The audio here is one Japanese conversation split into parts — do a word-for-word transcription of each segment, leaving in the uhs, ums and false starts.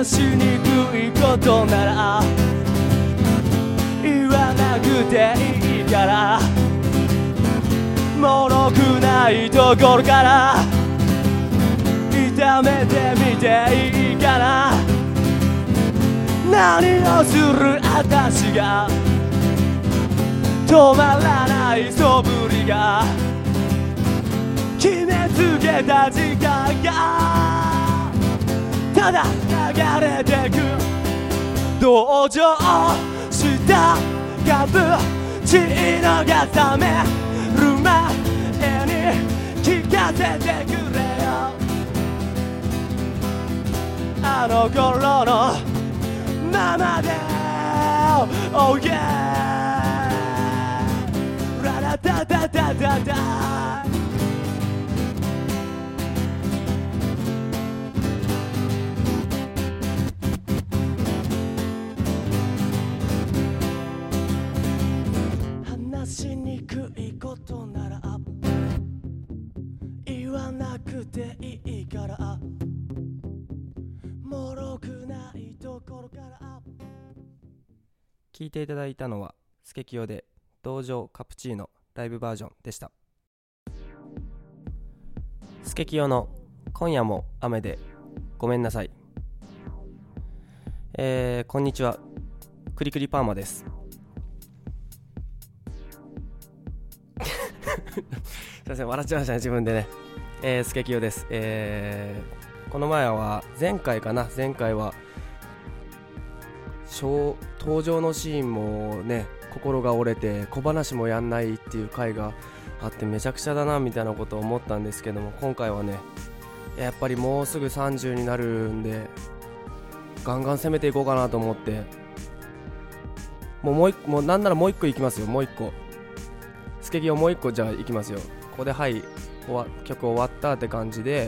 話しにくいことなら言わなくていいから、脆くないところから痛めてみていいかな。何をする私が止まらない素振りが決めつけた時間がただ流れてく。同情した株血のが覚める前に聞かせてくれよ。あの頃のままで Oh yeah ララタタタタタ。話しにくいことなら言わなくていいから、脆くないところから。 聴いていただいたのはスケキヨで道場カプチーノライブバージョンでした。スケキヨの今夜も雨でごめんなさい。えー、こんにちは、クリクリパーマです。すいません、笑っちゃいましたね自分でね。えー、スケキヨです。えー、この前は前回かな前回は登場のシーンもね心が折れて小話もやんないっていう回があってめちゃくちゃだなみたいなことを思ったんですけども、今回はねやっぱりもうすぐさんじゅうになるんでガンガン攻めていこうかなと思って、もうもう一個もうなんならもう一個いきますよ。もう一個スケキヨもう一個じゃあいきますよ。ここではい終わ曲終わったって感じで、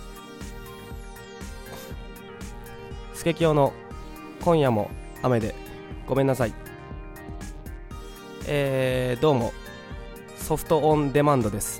スケキヨの今夜も雨でごめんなさい。えー、どうもソフトオンデマンドです。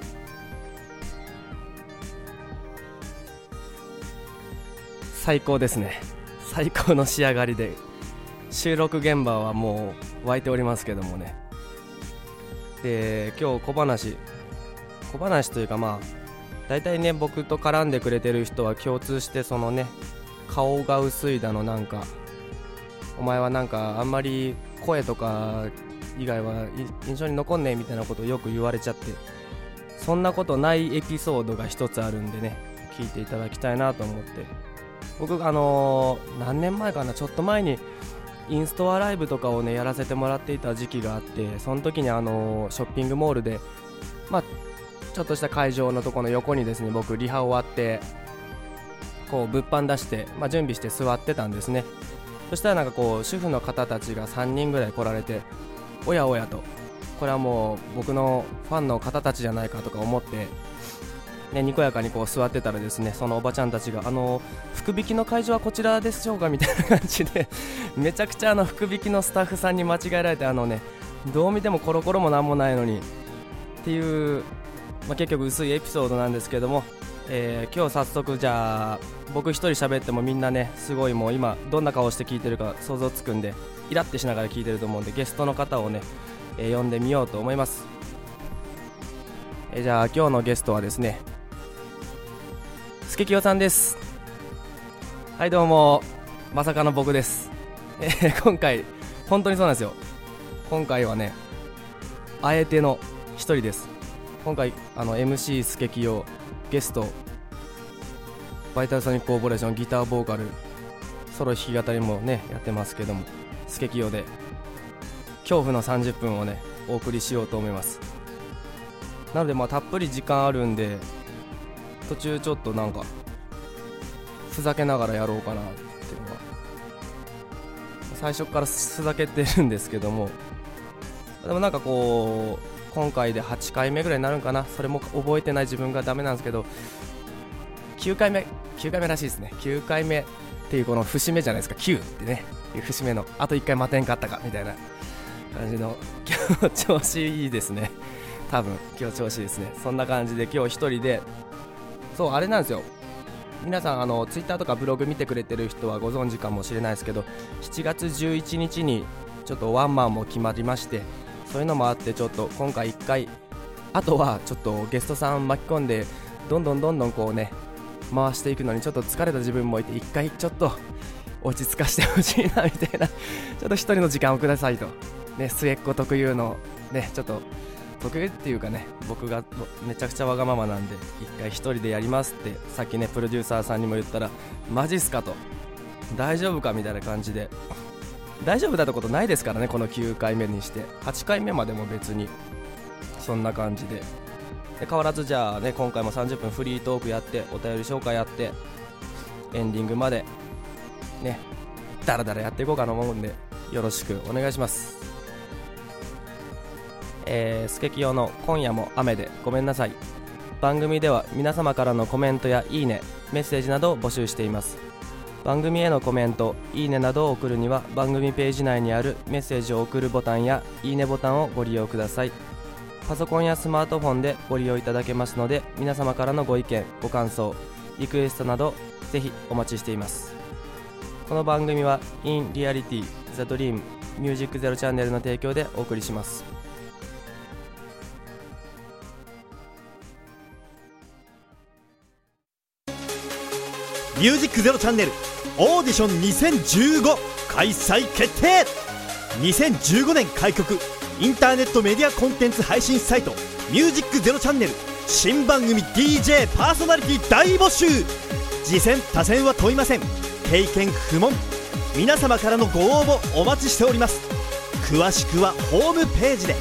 最高ですね。最高の仕上がりで収録現場はもう湧いておりますけどもね。で今日小話小話というかまあ大体ね僕と絡んでくれてる人は共通してそのね顔が薄いだのなんかお前はなんかあんまり声とか以外は印象に残んねえみたいなことをよく言われちゃって、そんなことないエピソードが一つあるんでね聞いていただきたいなと思って、僕あのー、何年前かなちょっと前にインストアライブとかをねやらせてもらっていた時期があって、その時にあのー、ショッピングモールでまあちょっとした会場のところの横にですね僕リハ終わってこう物販出して、まあ、準備して座ってたんですね。そしたらなんかこう主婦の方たちがさんにんぐらい来られて、おやおやとこれはもう僕のファンの方たちじゃないかとか思って、ね、にこやかにこう座ってたらですね、そのおばちゃんたちがあの福引きの会場はこちらでしょうかみたいな感じでめちゃくちゃあの福引きのスタッフさんに間違えられて、あのねどう見てもコロコロもなんもないのにっていう、まあ、結局薄いエピソードなんですけども、えー、今日早速じゃあ僕一人喋ってもみんなねすごいもう今どんな顔して聞いてるか想像つくんでイラってしながら聞いてると思うんで、ゲストの方をね、えー、呼んでみようと思います。えー、じゃあ今日のゲストはですねスケキヨさんです。はいどうも、まさかの僕です。えー、今回本当にそうなんですよ。今回はねあえての一人です。今回あの エムシー スケキヨ、ゲストバイタルソニックコーポレーションギターボーカルソロ弾き語りもねやってますけども、スケキヨで恐怖のさんじゅっぷんをねお送りしようと思います。なのでまあたっぷり時間あるんで途中ちょっとなんかふざけながらやろうかなっていうのは最初からふざけてるんですけども、でもなんかこう今回ではちかいめぐらいになるんかな、それも覚えてない自分がダメなんですけどきゅうかいめきゅうかいめらしいですね。きゅうかいめっていうこの節目じゃないですか、きゅうってねいう節目のあといっかい待てんかったかみたいな感じの今日調子いいですね。多分今日調子いいですね。そんな感じで今日一人で、そうあれなんですよ、 皆さんあのツイッターとかブログ見てくれてる人はご存知かもしれないですけど、しちがつじゅういちにちにちょっとワンマンも決まりまして、そういうのもあってちょっと今回いっかい、あとはちょっとゲストさん巻き込んでどんどんどんどんこうね回していくのにちょっと疲れた自分もいて、いっかいちょっと落ち着かせてほしいなみたいなちょっと一人の時間をくださいと、ね、末っ子特有のね、ちょっと特有っていうかね、僕がめちゃくちゃわがままなんで一回一人でやりますってさっきねプロデューサーさんにも言ったら、マジっすかと、大丈夫かみたいな感じで、大丈夫だったことないですからね、このきゅうかいめにしてはちかいめまでも別にそんな感じで、で変わらずじゃあね今回もさんじゅっぷんフリートークやって、お便り紹介やって、エンディングまでねダラダラやっていこうかなと思うんで、よろしくお願いします。えー、スケキヨの今夜も雨でごめんなさい。番組では皆様からのコメントやいいね、メッセージなどを募集しています。番組へのコメント、いいねなどを送るには番組ページ内にあるメッセージを送るボタンやいいねボタンをご利用ください。パソコンやスマートフォンでご利用いただけますので、皆様からのご意見、ご感想、リクエストなどぜひお待ちしています。この番組は In Reality The Dream Music Zero チャンネルの提供でお送りします。 ミュージックゼロチャンネルオーディションにせんじゅうご開催決定。にせんじゅうごねん開局インターネットメディアコンテンツ配信サイトミュージックゼロチャンネル新番組 ディージェー パーソナリティ大募集。次戦他戦は問いません。経験不問。皆様からのご応募お待ちしております。詳しくはホームページで。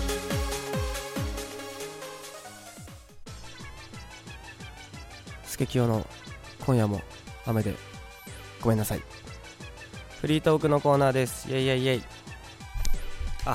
スケキヨの今夜も雨でごめんなさい。フリートークのコーナーです。イェイイェイイェイ。あ、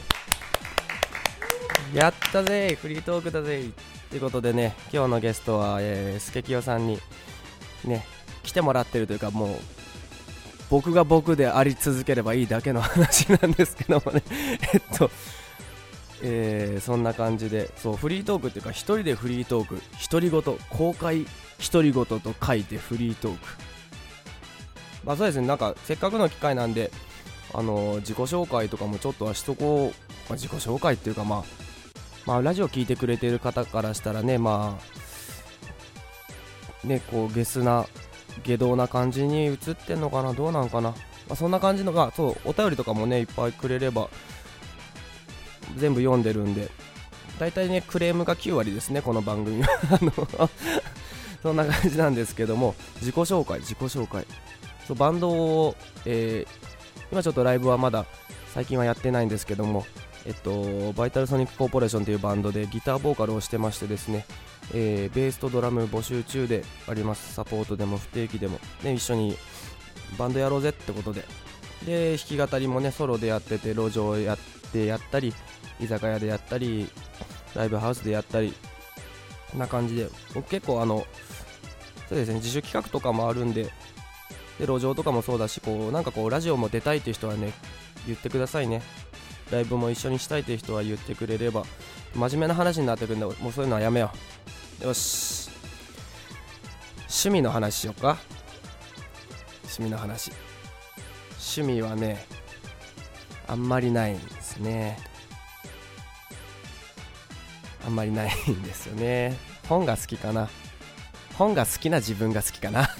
やったぜ、フリートークだぜということでね、今日のゲストは、えー、スケキヨさんにね来てもらってるというか、もう僕が僕であり続ければいいだけの話なんですけどもねえっとえー、そんな感じで、そうフリートークっていうか一人でフリートーク、独り言、公開独り言と書いてフリートーク。まあそうですね、なんかせっかくの機会なんで、あのー、自己紹介とかもちょっとはしとこう、まあ、自己紹介っていうか、まあ、まあラジオ聞いてくれている方からしたらね、まあねこうゲスな下道な感じに映ってんのかな、どうなんかな、まあ、そんな感じのが、そうお便りとかもねいっぱいくれれば全部読んでるんで、だいたいねクレームがきゅうわりですねこの番組はあのそんな感じなんですけども、自己紹介自己紹介そうバンドを、えー、今ちょっとライブはまだ最近はやってないんですけども、えっとバイタルソニックコーポレーションというバンドでギターボーカルをしてましてですね、えー、ベースとドラム募集中であります。サポートでも不定期でも、ね、一緒にバンドやろうぜってことで、で弾き語りもねソロでやってて、路上やってやったり居酒屋でやったりライブハウスでやったりこんな感じで、僕結構あのそうですね自主企画とかもあるんで、で路上とかもそうだし、こうなんかこうラジオも出たいっていう人はね言ってくださいね。ライブも一緒にしたいっていう人は言ってくれれば、真面目な話になってくるんで、もうそういうのはやめよう。よし、趣味の話しようか。趣味の話趣味はねあんまりないんですね。あんまりないんですよね。本が好きかな。本が好きな自分が好きかな。い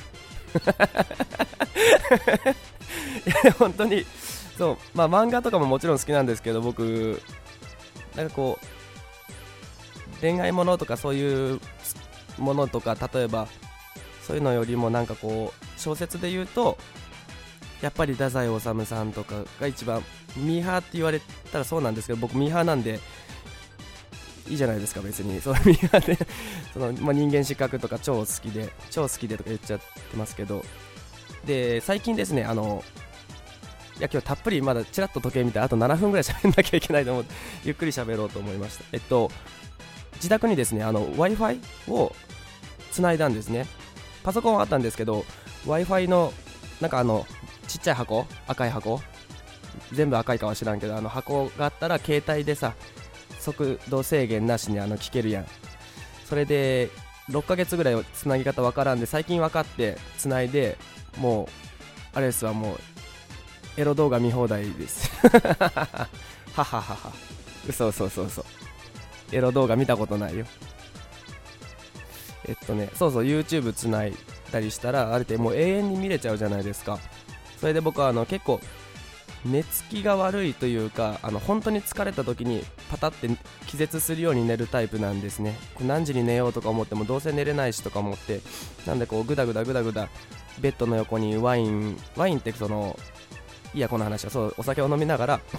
や本当にそう、まあ漫画とかももちろん好きなんですけど、僕なんかこう恋愛ものとかそういうものとか、例えばそういうのよりもなんかこう小説で言うとやっぱり太宰治さんとかが一番ミーハーって言われたらそうなんですけど、僕ミーハーなんでいいじゃないですか別に。そのミーハーでその、まあ、人間失格とか超好きで超好きでとか言っちゃってますけど、で最近ですね、あのいや今日たっぷりまだちらっと時計見てあとななふんぐらい喋んなきゃいけないと思ってゆっくり喋ろうと思いました。えっと自宅にですねあの Wi-Fi をつないだんですね。パソコンはあったんですけど Wi-Fi のなんかあのちっちゃい箱、赤い箱、全部赤いかは知らんけど、あの箱があったら携帯でさ速度制限なしにあの聞けるやん。それでろっかげつぐらいつなぎ方わからんで、最近分かってつないで、もうあれですわ、もうエロ動画見放題ですはははは、嘘嘘嘘嘘、エロ動画見たことないよ。えっとねそうそう YouTube つないだりしたらあれってもう永遠に見れちゃうじゃないですか。それで僕はあの結構寝つきが悪いというか、あの本当に疲れた時にパタって気絶するように寝るタイプなんですね。こう何時に寝ようとか思ってもどうせ寝れないしとか思って、なんでこうグダグダグダグダベッドの横にワインワインってそのいいやこの話はそうお酒を飲みながら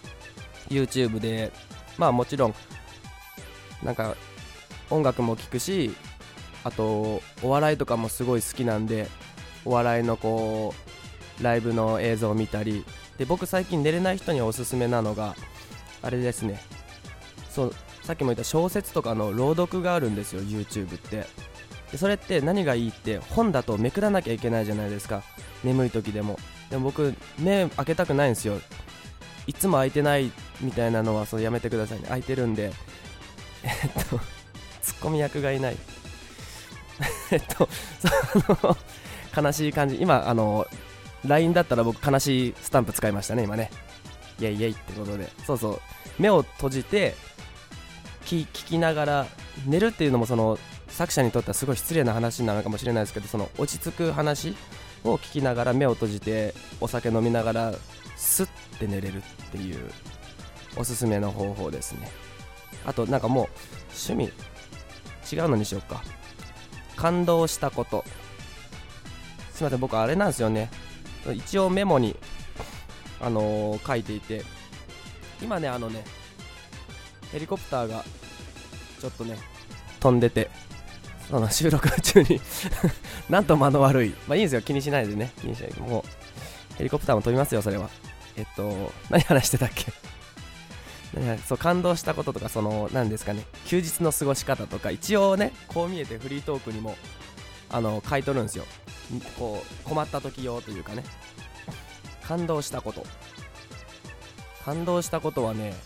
YouTube でまあもちろんなんか音楽も聴くし、あとお笑いとかもすごい好きなんで、お笑いのこうライブの映像を見たりで、僕最近寝れない人にはおすすめなのがあれですね。そうさっきも言った小説とかの朗読があるんですよ YouTube って。でそれって何がいいって、本だとめくらなきゃいけないじゃないですか、眠い時でも。でも僕目開けたくないんですよ、いつも開いてないみたいなのはそうやめてくださいね。開いてるんでえっとツッコミ役がいないえっとその悲しい感じ、今あの ライン だったら僕悲しいスタンプ使いましたね今ね、イェイイェイってことで。そうそう目を閉じて聞, 聞きながら寝るっていうのもその作者にとってはすごい失礼な話なのかもしれないですけど、その落ち着く話を聞きながら目を閉じてお酒飲みながらスッて寝れるっていうおすすめの方法ですね。あとなんかもう趣味違うのにしようか。感動したこと、すいません僕あれなんですよね、一応メモにあのー、書いていて、今ねあのねヘリコプターがちょっとね飛んでて、その収録中になんと間の悪い、まあいいんですよ気にしないでね、気にしないで、もうヘリコプターも飛びますよそれは。えっと何話してたっけそう感動したこととか、その何ですかね、休日の過ごし方とか、一応ねこう見えてフリートークにもあの書いとるんですよ、こう困った時用というかね。感動したこと感動したことはね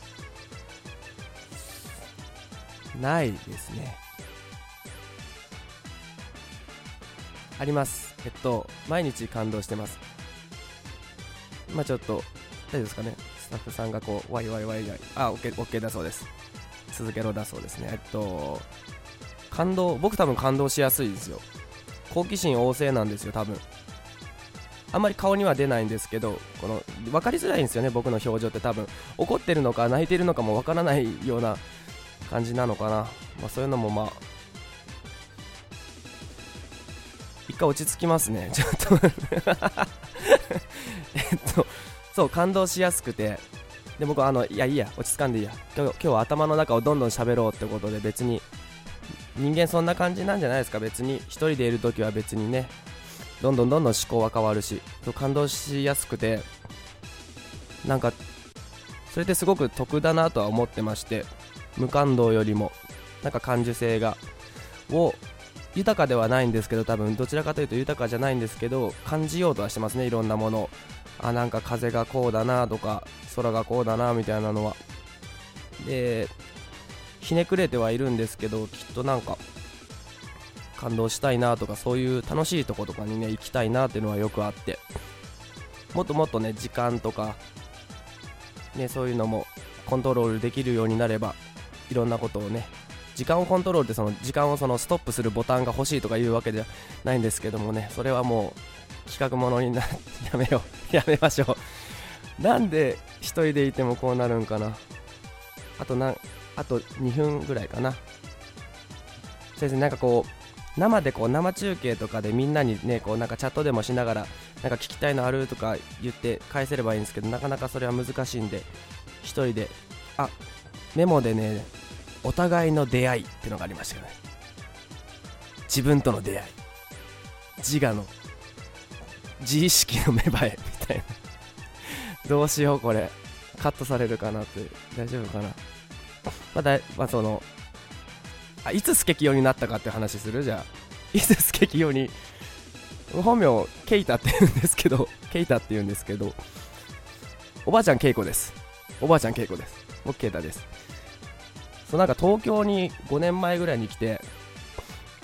ないですね。あります。えっと毎日感動してます。まあちょっと大丈夫ですかね、スタッフさんがこうワイワイワイワイ、あ、OK、OK だそうです。続けろだそうですね。えっと感動、僕多分感動しやすいですよ。好奇心旺盛なんですよ多分。あんまり顔には出ないんですけど、この分かりづらいんですよね僕の表情って。多分怒ってるのか泣いてるのかも分からないような感じなのかな。まあそういうのもまあ一回落ち着きますねちょっとえっとそう感動しやすくて、で僕はあのいやいいや落ち着かんでいいや、今日、今日は頭の中をどんどん喋ろうってことで、別に人間そんな感じなんじゃないですか。別に一人でいるときは別にねどんどんどんどん思考は変わるし、感動しやすくて、なんかそれってすごく得だなとは思ってまして、無感動よりもなんか感受性がを豊かではないんですけど、多分どちらかというと豊かじゃないんですけど感じようとはしてますね、いろんなものを。あ、なんか風がこうだなとか空がこうだなみたいなのは。でひねくれてはいるんですけど、きっとなんか感動したいなとか、そういう楽しいとことかにね行きたいなっていうのはよくあって、もっともっとね時間とかねそういうのもコントロールできるようになれば、いろんなことをね、時間をコントロールってその時間をそのストップするボタンが欲しいとかいうわけじゃないんですけどもね、それはもう企画ものになやめようやめましょう。なんで一人でいてもこうなるんかな。あとなんあとにふんぐらいかな。先生なんかこう生でこう生中継とかでみんなにねこうなんかチャットでもしながらなんか聞きたいのあるとか言って返せればいいんですけど、なかなかそれは難しいんで一人で、あ、メモでねお互いの出会いってのがありましたよね。自分との出会い、自我の自意識の芽生えみたいなどうしようこれカットされるかなって、大丈夫かな。まあだい、まあ、そのあいつスケキヨになったかって話する。じゃあいつスケキヨに、本名ケイタって言うんですけどケイタって言うんですけどおばあちゃんケイコです。おばあちゃんケイコです。僕ケイタです。そうなんか東京にごねんまえぐらいに来て、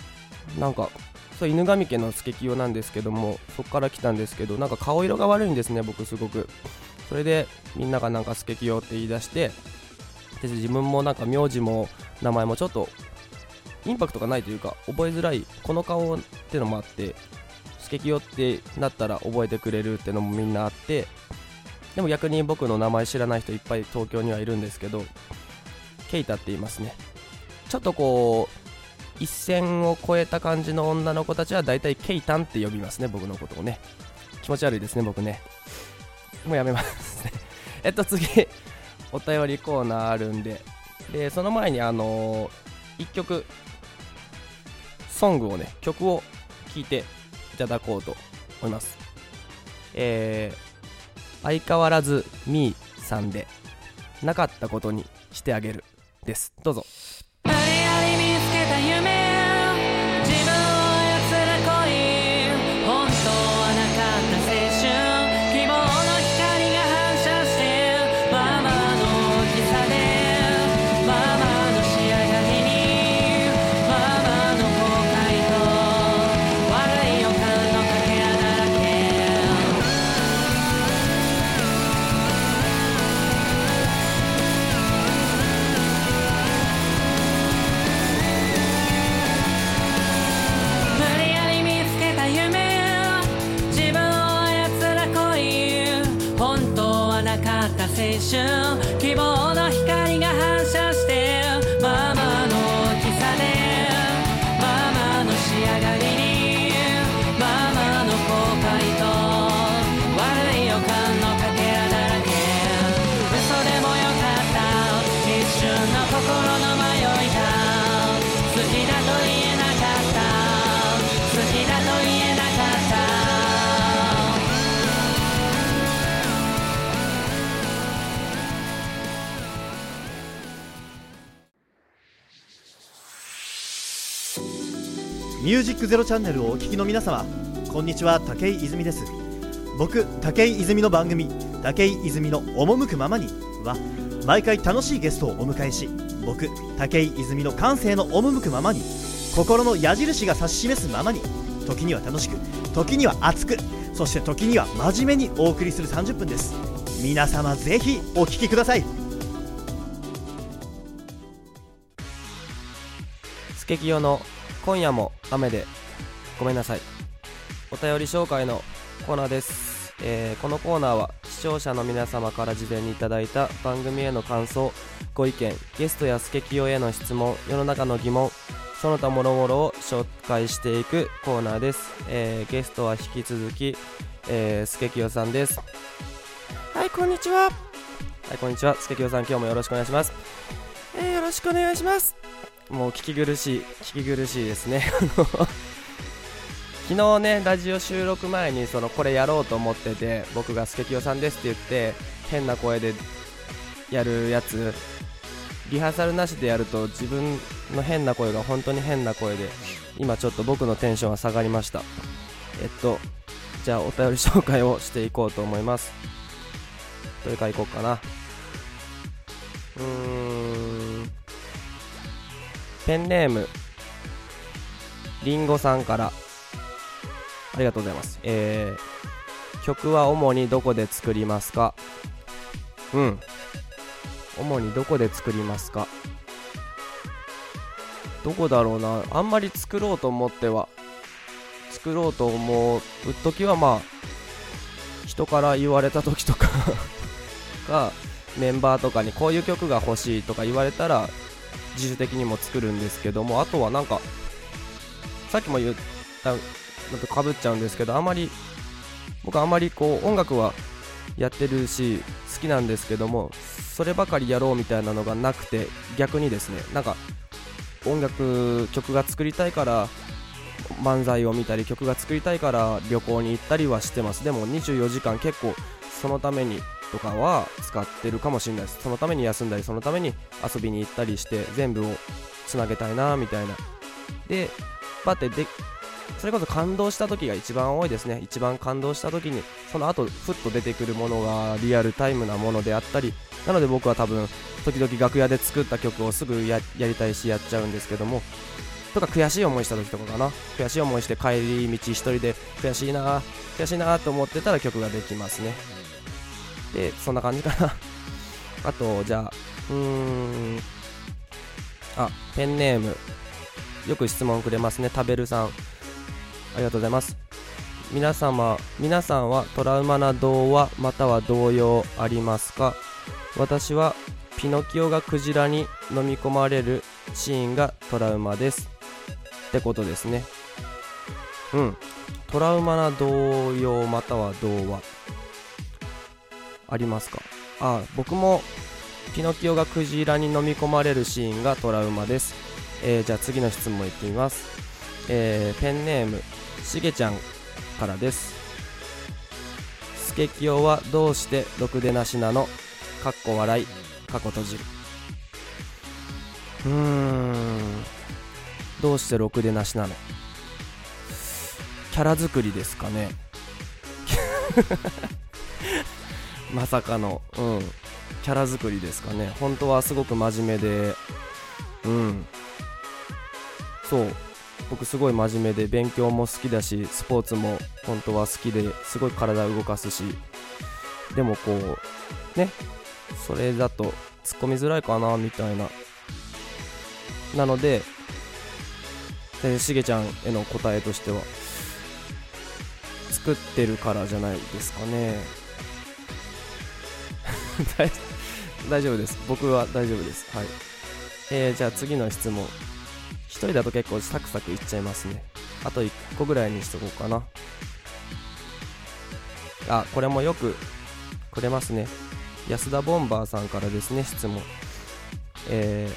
なんかそう犬神家のスケキヨなんですけども、そこから来たんですけど、なんか顔色が悪いんですね僕すごく。それでみんながなんかスケキヨって言い出して、で自分もなんか名字も名前もちょっとインパクトがないというか覚えづらいこの顔ってのもあって、スケキヨってなったら覚えてくれるってのもみんなあって、でも逆に僕の名前知らない人いっぱい東京にはいるんですけど、ケイタって言いますね。ちょっとこう一線を越えた感じの女の子たちはだいたいケイタンって呼びますね、僕のことをね。気持ち悪いですね僕ね。もうやめますねえっと次お便りコーナーあるんで、でその前にあのー、いっきょくソングをね曲を聴いていただこうと思います。えー、相変わらずみーさんでなかったことにしてあげるです。どうぞ。 あれあれ見つけた夢、自分を操る恋、本当はなかった青春、希望の光が反射してママの大きさで、ママの仕上がりにママの後悔と悪い予感のかけらだらけ。無理やり見つけた夢、自分を操る恋、本当はなかった青春、希望の光が反射してママの大きさで、ママの仕上がりにママの後悔と悪い予感のかけらだらけ。嘘でもよかった一瞬の心の迷いだ、好きだと言えなかった、好きだと言えなかった。 ミュージックゼロチャンネルをお聞きの皆様、こんにちは、武井泉です。僕武井泉の番組武井泉の赴くままには毎回楽しいゲストをお迎えし、僕武井泉の感性の赴くままに、心の矢印が指し示すままに、時には楽しく、時には熱く、そして時には真面目にお送りするさんじゅっぷんです。皆様ぜひお聞きください。 スケキヨの今夜も雨でごめんなさい、お便り紹介のコーナーです。えー、このコーナーは視聴者の皆様から事前にいただいた番組への感想、ご意見、ゲストやスケキヨへの質問、世の中の疑問、その他諸々を紹介していくコーナーです。えー、ゲストは引き続き、えー、スケキヨさんです。はい、こんにちは。はい、こんにちは。スケキヨさん、今日もよろしくお願いします。えー、よろしくお願いします。もう聞き苦しい聞き苦しいですね昨日ねラジオ収録前にそのこれやろうと思ってて、僕がスケキヨさんですって言って変な声でやるやつ、リハーサルなしでやると自分の変な声が本当に変な声で、今ちょっと僕のテンションは下がりました。えっとじゃあお便り紹介をしていこうと思います。どれからいこうかな。うーんペンネームりんごさんからありがとうございます。えー、曲は主にどこで作りますか？うん主にどこで作りますか？どこだろうな。あんまり作ろうと思っては作ろうと思う時はまあ人から言われた時とかがメンバーとかにこういう曲が欲しいとか言われたら自主的にも作るんですけども、あとはなんかさっきも言ったのとかぶっちゃうんですけど、あまり僕あんまりこう音楽はやってるし好きなんですけども、そればかりやろうみたいなのがなくて、逆にですね、なんか音楽曲が作りたいから漫才を見たり、曲が作りたいから旅行に行ったりはしてます。でもにじゅうよじかん結構そのためにとかは使ってるかもしれないです。そのために休んだり、そのために遊びに行ったりして全部をつなげたいなみたいな。でパッてでそれこそ感動した時が一番多いですね。一番感動した時にその後ふっと出てくるものがリアルタイムなものであったり、なので僕は多分時々楽屋で作った曲をすぐ や, やりたいしやっちゃうんですけども、 とか悔しい思いした時とかかな。悔しい思いして帰り道一人で悔しいな悔しいなと思ってたら曲ができますね。でそんな感じかなあとじゃあうーんあペンネームよく質問くれますね。食べるさんありがとうございます。皆様皆さんはトラウマな童話または童謡ありますか？私はピノキオがクジラに飲み込まれるシーンがトラウマですってことですね。うんトラウマな童謡または童話ありますか？あ僕もピノキオがクジラに飲み込まれるシーンがトラウマです。えー、じゃあ次の質問いってみます。えー、ペンネームしげちゃんからです。スケキヨはどうしてろくでなしなの？かっこ笑いかっこ閉じる。うーんどうしてろくでなしなの？キャラ作りですかねまさかのうんキャラ作りですかね。本当はすごく真面目でうんそう僕すごい真面目で勉強も好きだしスポーツも本当は好きですごい体を動かすし、でもこうねそれだと突っ込みづらいかなみたいな。なのでしげちゃんへの答えとしては作ってるからじゃないですかね大丈夫です僕は大丈夫です。はい、えー、じゃあ次の質問。一人だと結構サクサクいっちゃいますね。あといっこぐらいにしとこうかな。あこれもよくくれますね。安田ボンバーさんからですね質問。え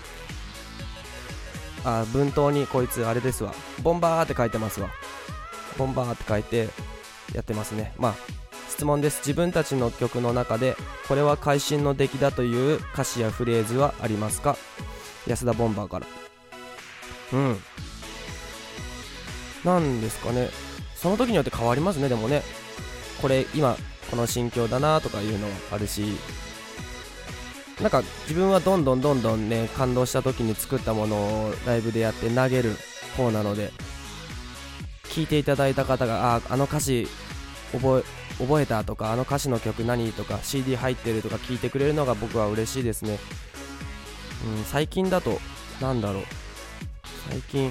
ー、あ文頭にこいつあれですわボンバーって書いてますわ。ボンバーって書いてやってますね。まあ質問です。自分たちの曲の中でこれは会心の出来だという歌詞やフレーズはありますか？安田ボンバーから。うんなんですかね。その時によって変わりますね。でもねこれ今この心境だなとかいうのはあるし、なんか自分はどんどんどんどんね感動した時に作ったものをライブでやって投げる方なので、聞いていただいた方が あ, あの歌詞覚え覚えたとかあの歌詞の曲何とか シーディー 入ってるとか聞いてくれるのが僕は嬉しいですね。うん、最近だとなんだろう最近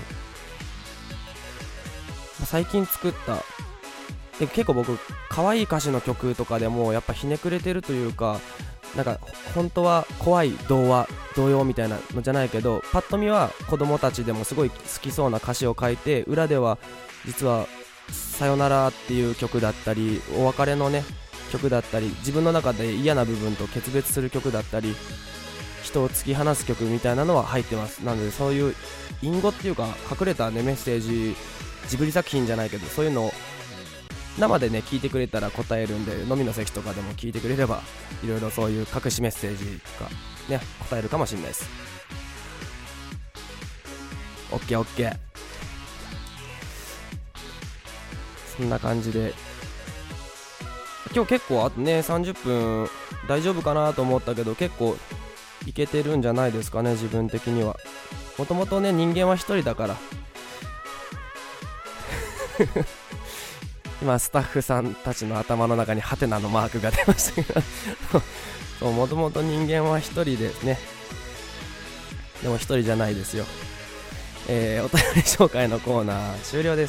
最近作ったで結構僕可愛い歌詞の曲とかでもやっぱひねくれてるというか、なんか本当は怖い童話童謡みたいなのじゃないけど、パッと見は子供たちでもすごい好きそうな歌詞を書いて、裏では実はさよならっていう曲だったりお別れのね曲だったり、自分の中で嫌な部分と決別する曲だったり人を突き放す曲みたいなのは入ってます。なのでそういう隠語っていうか隠れた、ね、メッセージ、ジブリ作品じゃないけどそういうのを生でね聞いてくれたら答えるんで、飲みの席とかでも聞いてくれればいろいろそういう隠しメッセージとかね答えるかもしれないです。オッケーオッケー。そんな感じで今日結構あとねさんじゅっぷん大丈夫かなと思ったけど結構いけてるんじゃないですかね。自分的にはもともとね人間は一人だから今スタッフさんたちの頭の中にハテナのマークが出ましたけどもともと人間は一人でね、でも一人じゃないですよ。えー、お便り紹介のコーナー終了です。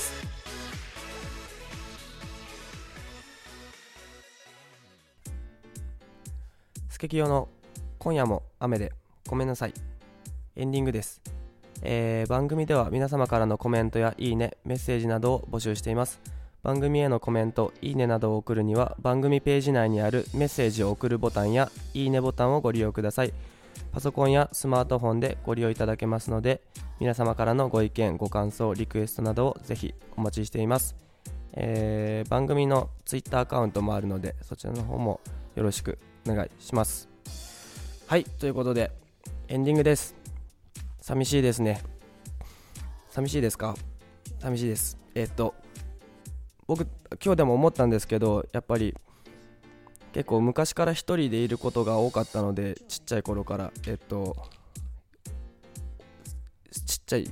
スケキヨの今夜も雨でごめんなさいエンディングです。えー、番組では皆様からのコメントやいいねメッセージなどを募集しています。番組へのコメントいいねなどを送るには番組ページ内にあるメッセージを送るボタンやいいねボタンをご利用ください。パソコンやスマートフォンでご利用いただけますので、皆様からのご意見ご感想リクエストなどをぜひお待ちしています。えー、番組のツイッターアカウントもあるのでそちらの方もよろしくお願いします。はい、ということでエンディングです。寂しいですね。寂しいですか？寂しいです。えー、っと僕今日でも思ったんですけど、やっぱり結構昔から一人でいることが多かったので、ちっちゃい頃からえっとちっちゃい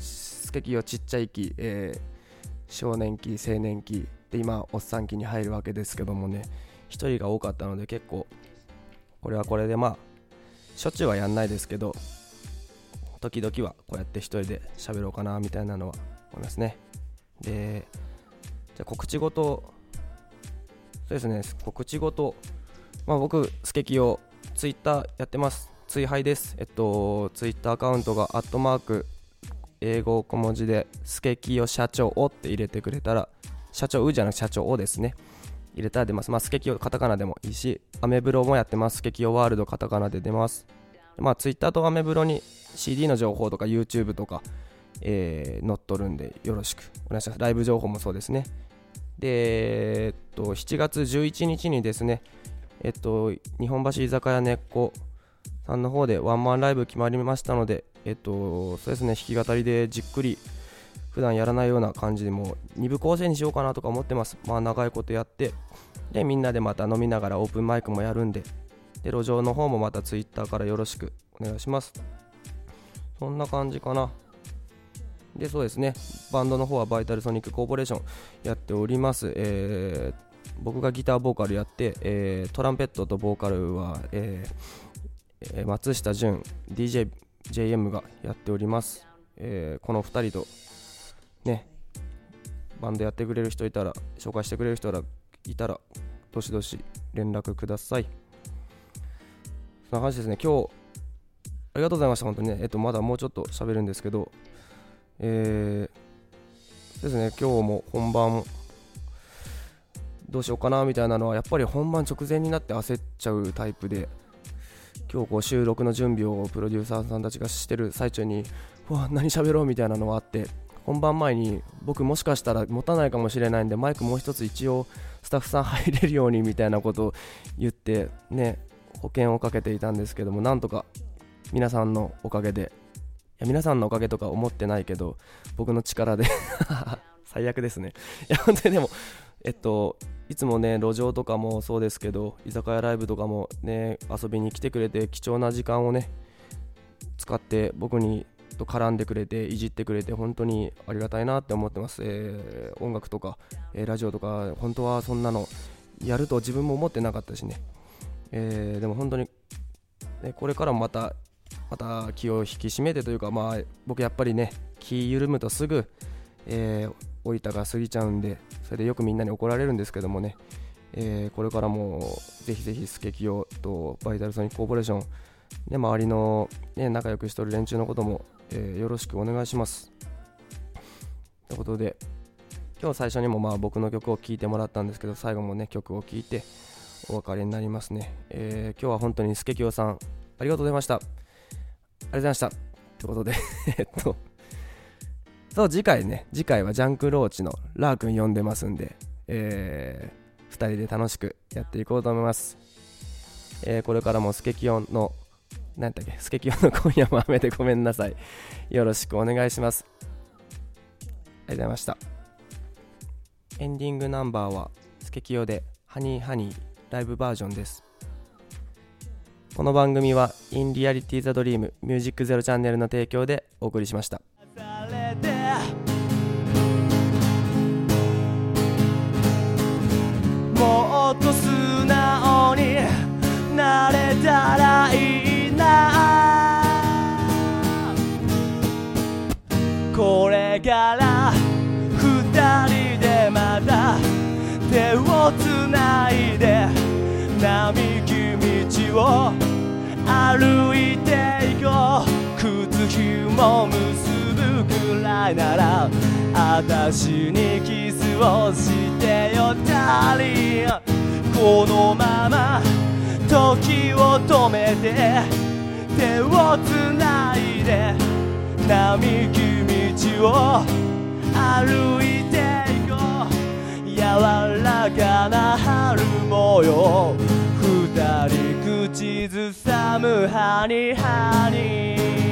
スケキヨちっちゃい期、えー、少年期青年期で今おっさん期に入るわけですけどもね、一人が多かったので結構これはこれでまあしょっちゅうはやんないですけど、時々はこうやって一人で喋ろうかなみたいなのは思いますね。で、じゃあ告知ごと、そうですね、告知ごと、まあ僕スケキヨツイッターやってます。ツイハイです。えっとツイッターアカウントがアットマーク英語小文字でスケキヨ社長をって入れてくれたら、社長うじゃなくて社長をですね入れたら出ます。まあスケキヨカタカナでもいいし、アメブロもやってます。スケキヨワールドカタカナで出ます。まあツイッターとアメブロに シーディー の情報とか YouTube とか、えー、載っとるんでよろしくお願いします。ライブ情報もそうですね。で、えっとしちがつじゅういちにちにですね、えっと日本橋居酒屋根っこさんの方でワンマンライブ決まりましたので、えっとそうですね、弾き語りでじっくり普段やらないような感じでもうに部構成にしようかなとか思ってます。まあ長いことやって、でみんなでまた飲みながらオープンマイクもやるんで、で路上の方もまたツイッターからよろしくお願いします。そんな感じかな。でそうですね、バンドの方はバイタルソニックコーポレーションやっております。えー、僕がギターボーカルやって、えー、トランペットとボーカルは、えーえー、松下潤 ディージェージェイエム がやっております。えー、このふたりとね、バンドやってくれる人いたら、紹介してくれる人いたらどしどし連絡ください。そんな話ですね。今日ありがとうございました。本当にね、えっとまだもうちょっと喋るんですけど、えー、ですね、今日も本番どうしようかなみたいなのはやっぱり本番直前になって焦っちゃうタイプで、今日こう収録の準備をプロデューサーさんたちがしてる最中に、うわ何喋ろうみたいなのがあって、本番前に僕もしかしたら持たないかもしれないんでマイクもう一つ一応スタッフさん入れるようにみたいなことを言ってね、保険をかけていたんですけども、なんとか皆さんのおかげで、いや皆さんのおかげとか思ってないけど僕の力で最悪ですね。いや本当にでもえっといつもね路上とかもそうですけど居酒屋ライブとかもね遊びに来てくれて貴重な時間をね使って僕にと絡んでくれていじってくれて本当にありがたいなって思ってます。えー、音楽とか、えー、ラジオとか本当はそんなのやると自分も思ってなかったしね、えー、でも本当に、ね、これからもまたまた気を引き締めてというか、まあ僕やっぱりね気緩むとすぐ、えー、老いたが過ぎちゃうんで、それでよくみんなに怒られるんですけどもね、えー、これからもぜひぜひスケキヨとバイタルソニックコーポレーションで周りの、ね、仲良くしとる連中のことも、えー、よろしくお願いします。ということで今日最初にもまあ僕の曲を聴いてもらったんですけど、最後もね曲を聴いてお別れになりますね。えー、今日は本当にスケキヨさんありがとうございました。ありがとうございました。ということでえっとそう次回ね次回はジャンクローチのラー君呼んでますんで、えー、ふたりで楽しくやっていこうと思います。えー、これからもスケキヨの何だっけスケキヨの今夜も雨でごめんなさい、よろしくお願いします。ありがとうございました。エンディングナンバーはスケキヨでハニーハニーライブバージョンです。この番組は In Reality the Dream ミュージックゼロチャンネルの提供でお送りしました。 もっと素直になれたらいいな。これから二人でまた手をつないで並木道を歩いていこう。靴ひも結ぶくらいならあたしにキスをしてよダーリン。このまま時を止めて手をつないで並木道を歩いていこう。柔らかな春模様二人口ずさむハニーハニー